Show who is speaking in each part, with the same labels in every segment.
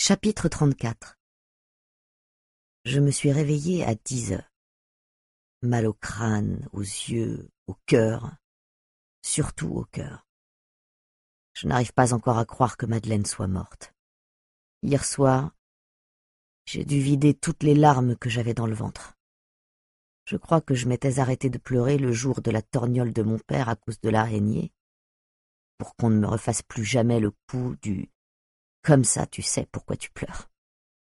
Speaker 1: Chapitre 34. Je me suis réveillée à 10 heures. Mal au crâne, aux yeux, au cœur, surtout au cœur. Je n'arrive pas encore à croire que Madeleine soit morte. Hier soir, j'ai dû vider toutes les larmes que j'avais dans le ventre. Je crois que je m'étais arrêtée de pleurer le jour de la torgnole de mon père à cause de l'araignée, pour qu'on ne me refasse plus jamais le coup du « comme ça tu sais pourquoi tu pleures ».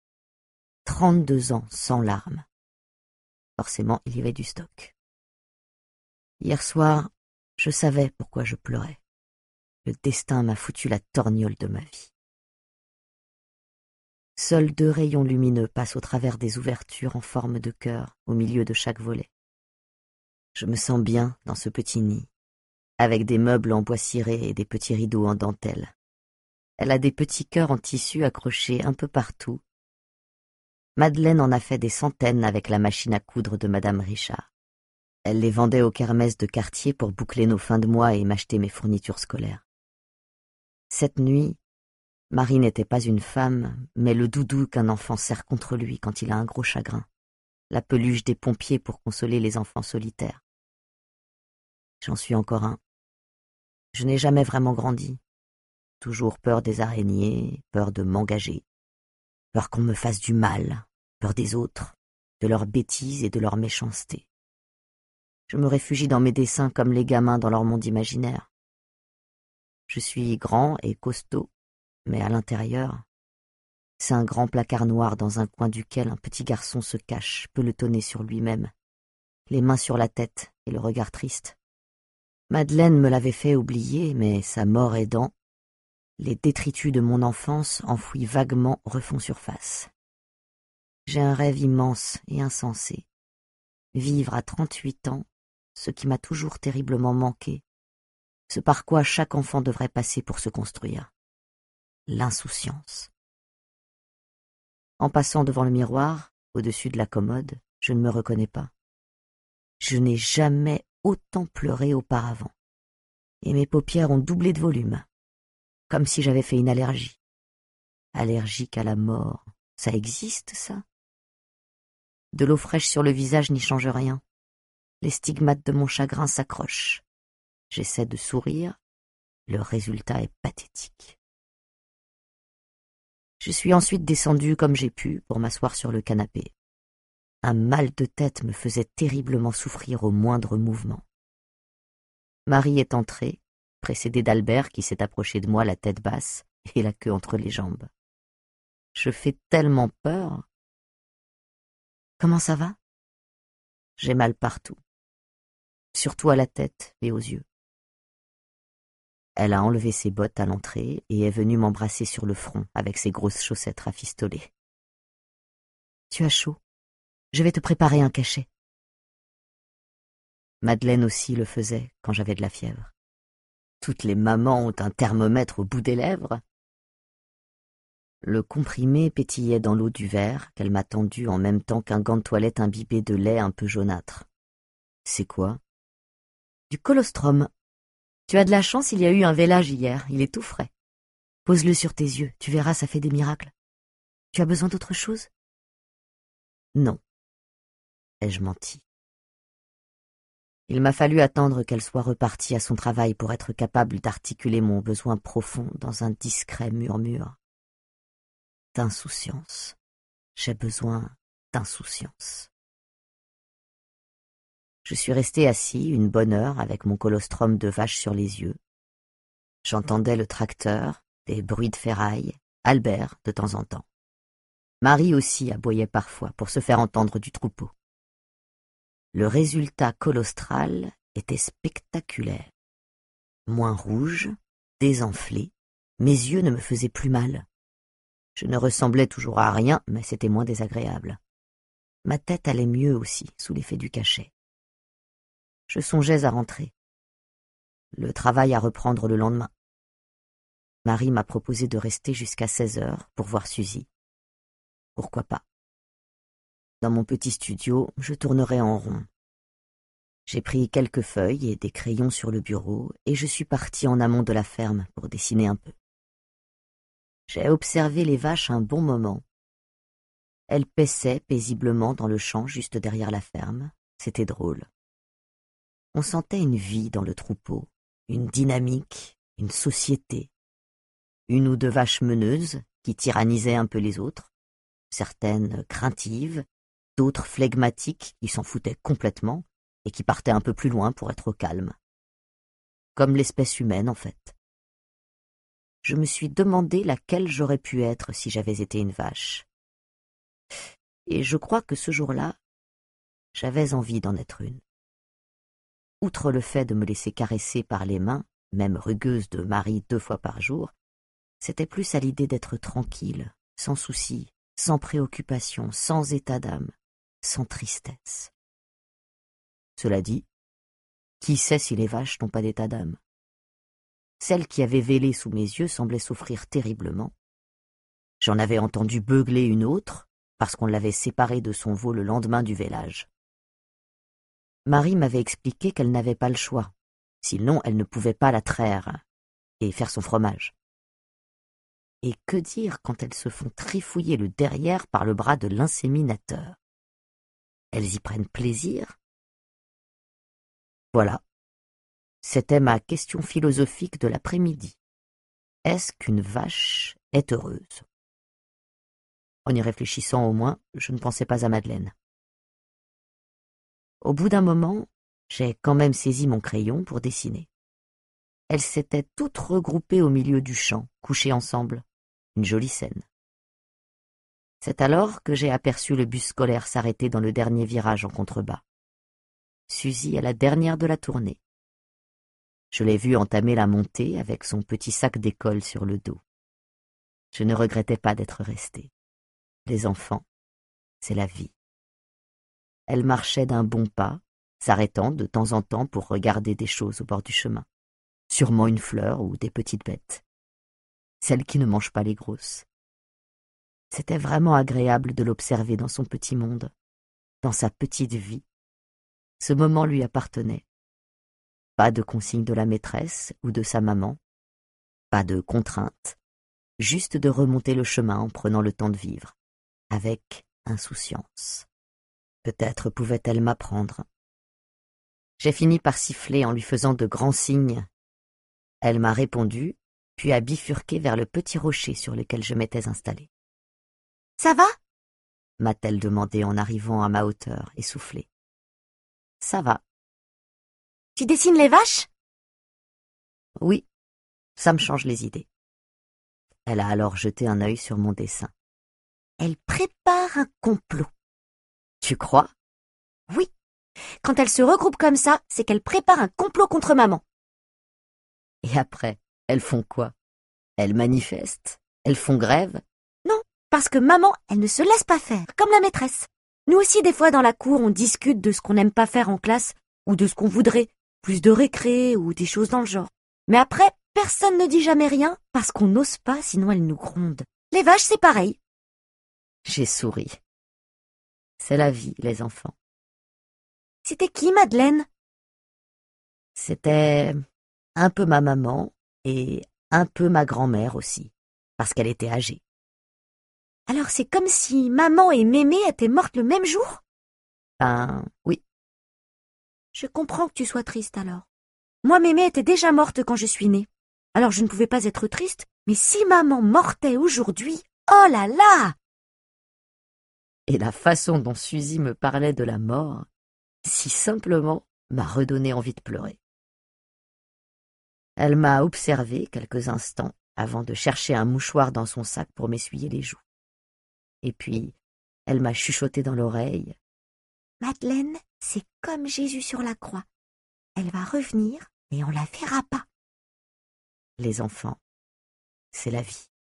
Speaker 1: 32 ans sans larmes. Forcément, il y avait du stock. Hier soir, je savais pourquoi je pleurais. Le destin m'a foutu la torgnole de ma vie. Seuls 2 rayons lumineux passent au travers des ouvertures en forme de cœur au milieu de chaque volet. Je me sens bien dans ce petit nid, avec des meubles en bois ciré et des petits rideaux en dentelle. Elle a des petits cœurs en tissu accrochés un peu partout. Madeleine en a fait des centaines avec la machine à coudre de Madame Richard. Elle les vendait aux kermesses de quartier pour boucler nos fins de mois et m'acheter mes fournitures scolaires. Cette nuit, Marie n'était pas une femme, mais le doudou qu'un enfant serre contre lui quand il a un gros chagrin, la peluche des pompiers pour consoler les enfants solitaires. J'en suis encore un. Je n'ai jamais vraiment grandi. Toujours peur des araignées, peur de m'engager, peur qu'on me fasse du mal, peur des autres, de leurs bêtises et de leur méchanceté. Je me réfugie dans mes dessins comme les gamins dans leur monde imaginaire. Je suis grand et costaud, mais à l'intérieur, c'est un grand placard noir dans un coin duquel un petit garçon se cache, pelotonné sur lui-même, les mains sur la tête et le regard triste. Madeleine me l'avait fait oublier, mais sa mort aidant, les détritus de mon enfance enfouis vaguement refont surface. J'ai un rêve immense et insensé. Vivre à 38 ans, ce qui m'a toujours terriblement manqué, ce par quoi chaque enfant devrait passer pour se construire. L'insouciance. En passant devant le miroir, au-dessus de la commode, je ne me reconnais pas. Je n'ai jamais autant pleuré auparavant. Et mes paupières ont doublé de volume, comme si j'avais fait une allergie. Allergique à la mort, ça existe, ça? De l'eau fraîche sur le visage n'y change rien. Les stigmates de mon chagrin s'accrochent. J'essaie de sourire, le résultat est pathétique. Je suis ensuite descendue comme j'ai pu pour m'asseoir sur le canapé. Un mal de tête me faisait terriblement souffrir au moindre mouvement. Marie est entrée, précédée d'Albert qui s'est approché de moi la tête basse et la queue entre les jambes. Je fais tellement peur. Comment ça va? J'ai mal partout, surtout à la tête et aux yeux. Elle a enlevé ses bottes à l'entrée et est venue m'embrasser sur le front avec ses grosses chaussettes rafistolées. Tu as chaud? Je vais te préparer un cachet. Madeleine aussi le faisait quand j'avais de la fièvre. Toutes les mamans ont un thermomètre au bout des lèvres. Le comprimé pétillait dans l'eau du verre qu'elle m'a tendu en même temps qu'un gant de toilette imbibé de lait un peu jaunâtre. C'est quoi? Du colostrum. Tu as de la chance, il y a eu un vélage hier, il est tout frais. Pose-le sur tes yeux, tu verras, ça fait des miracles. Tu as besoin d'autre chose? Non. Ai-je menti? Il m'a fallu attendre qu'elle soit repartie à son travail pour être capable d'articuler mon besoin profond dans un discret murmure. D'insouciance. J'ai besoin d'insouciance. Je suis resté assis une bonne heure avec mon colostrum de vache sur les yeux. J'entendais le tracteur, des bruits de ferraille, Albert de temps en temps. Marie aussi aboyait parfois pour se faire entendre du troupeau. Le résultat colostral était spectaculaire. Moins rouge, désenflé, mes yeux ne me faisaient plus mal. Je ne ressemblais toujours à rien, mais c'était moins désagréable. Ma tête allait mieux aussi, sous l'effet du cachet. Je songeais à rentrer. Le travail à reprendre le lendemain. Marie m'a proposé de rester jusqu'à 16 heures pour voir Suzy. Pourquoi pas? Dans mon petit studio, je tournerai en rond. J'ai pris quelques feuilles et des crayons sur le bureau et je suis partie en amont de la ferme pour dessiner un peu. J'ai observé les vaches un bon moment. Elles paissaient paisiblement dans le champ juste derrière la ferme. C'était drôle. On sentait une vie dans le troupeau, une dynamique, une société. Une ou deux vaches meneuses qui tyrannisaient un peu les autres, certaines craintives, d'autres flegmatiques qui s'en foutaient complètement et qui partaient un peu plus loin pour être au calme. Comme l'espèce humaine, en fait. Je me suis demandé laquelle j'aurais pu être si j'avais été une vache. Et je crois que ce jour-là, j'avais envie d'en être une. Outre le fait de me laisser caresser par les mains, même rugueuses de Marie 2 fois par jour, c'était plus à l'idée d'être tranquille, sans soucis, sans préoccupation, sans état d'âme, sans tristesse. Cela dit, qui sait si les vaches n'ont pas d'état d'âme? Celle qui avait vélé sous mes yeux semblait souffrir terriblement. J'en avais entendu beugler une autre, parce qu'on l'avait séparée de son veau le lendemain du vélage. Marie m'avait expliqué qu'elle n'avait pas le choix, sinon elle ne pouvait pas la traire et faire son fromage. Et que dire quand elles se font trifouiller le derrière par le bras de l'inséminateur? Elles y prennent plaisir? Voilà. C'était ma question philosophique de l'après-midi. Est-ce qu'une vache est heureuse? En y réfléchissant au moins, je ne pensais pas à Madeleine. Au bout d'un moment, j'ai quand même saisi mon crayon pour dessiner. Elles s'étaient toutes regroupées au milieu du champ, couchées ensemble. Une jolie scène. C'est alors que j'ai aperçu le bus scolaire s'arrêter dans le dernier virage en contrebas. Suzy à la dernière de la tournée. Je l'ai vue entamer la montée avec son petit sac d'école sur le dos. Je ne regrettais pas d'être restée. Les enfants, c'est la vie. Elle marchait d'un bon pas, s'arrêtant de temps en temps pour regarder des choses au bord du chemin. Sûrement une fleur ou des petites bêtes. Celles qui ne mangent pas les grosses. C'était vraiment agréable de l'observer dans son petit monde, dans sa petite vie. Ce moment lui appartenait. Pas de consigne de la maîtresse ou de sa maman, pas de contrainte, juste de remonter le chemin en prenant le temps de vivre, avec insouciance. Peut-être pouvait-elle m'apprendre. J'ai fini par siffler en lui faisant de grands signes. Elle m'a répondu, puis a bifurqué vers le petit rocher sur lequel je m'étais installée. « Ça va » m'a-t-elle demandé en arrivant à ma hauteur, essoufflée. « Ça va. »« Tu dessines les vaches ?» ?»« Oui, ça me change les idées. » Elle a alors jeté un œil sur mon dessin. « Elle prépare un complot. »« Tu crois ?» ?»« Oui. Quand elle se regroupe comme ça, c'est qu'elle prépare un complot contre maman. » « Et après, elles font quoi? Elles manifestent? Elles font grève? » ?»« Non, parce que maman, elle ne se laisse pas faire, comme la maîtresse. Nous aussi, des fois, dans la cour, on discute de ce qu'on n'aime pas faire en classe, ou de ce qu'on voudrait, plus de récré, ou des choses dans le genre. Mais après, personne ne dit jamais rien, parce qu'on n'ose pas, sinon elle nous gronde. Les vaches, c'est pareil. J'ai souri. C'est la vie, les enfants. C'était qui, Madeleine? C'était un peu ma maman et un peu ma grand-mère aussi, parce qu'elle était âgée. Alors c'est comme si maman et mémé étaient mortes le même jour? Ben, oui. Je comprends que tu sois triste alors. Moi, mémé était déjà morte quand je suis née. Alors je ne pouvais pas être triste, mais si maman mortait aujourd'hui, oh là là! Et la façon dont Suzy me parlait de la mort, si simplement, m'a redonné envie de pleurer. Elle m'a observé quelques instants avant de chercher un mouchoir dans son sac pour m'essuyer les joues. Et puis, elle m'a chuchoté dans l'oreille. « Madeleine, c'est comme Jésus sur la croix. Elle va revenir et on la verra pas. » Les enfants, c'est la vie.